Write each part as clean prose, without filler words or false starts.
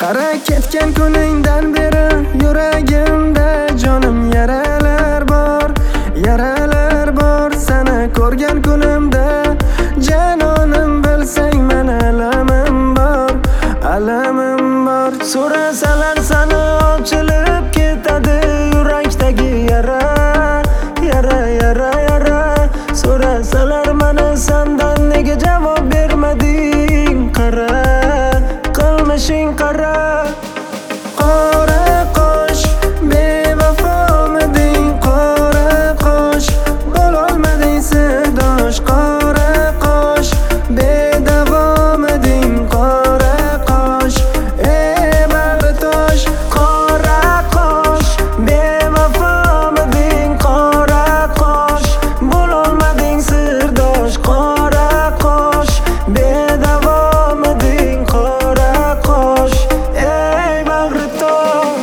Qara ketgan kuningdan beri yuragimda jonim yaralar bor. Seni ko'rgan kunimda janonim bilsang men alamim bor. So'rasalar sani ochilib ketadi yurakdagi yara. So'rasalar mana sendan nega javob bermading? Qara, qilmishing qara. Qora qosh, bevafomiding? Qora qosh, bo'lolmading sirdosh. Qora qosh, bedavomiding? Qora qosh, bag'ri tosh. Qora qosh, bevafomiding? Qora qosh, bo'lolmading sirdosh. Qora qosh, bedavomiding? Qora qosh, bag'ri tosh.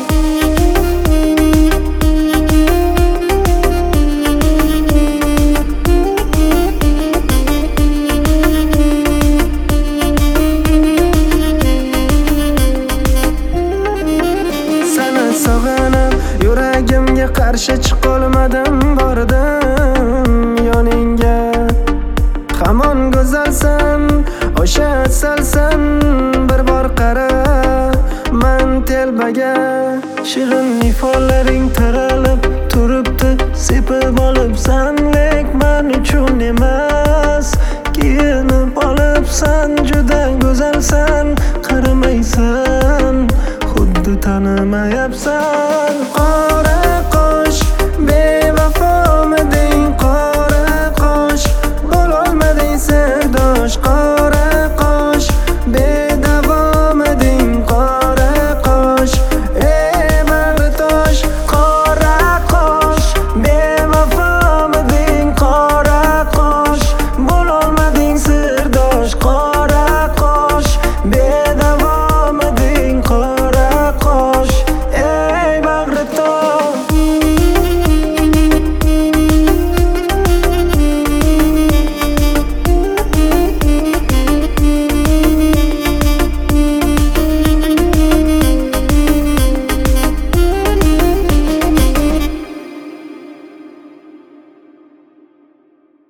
Seni sog'inib yuragimga qarshi chiqolmadim, bordim yoningga. Hamon go'zalsan, o'sha asalsan, bir bor qara men telbaga. Shirin ifollaring taralib turibdi, sepib olibsan, lek men uchun emas. Kiyinib olibsan, juda go'zalsan, qaramaysan, xuddi tanimayapsan.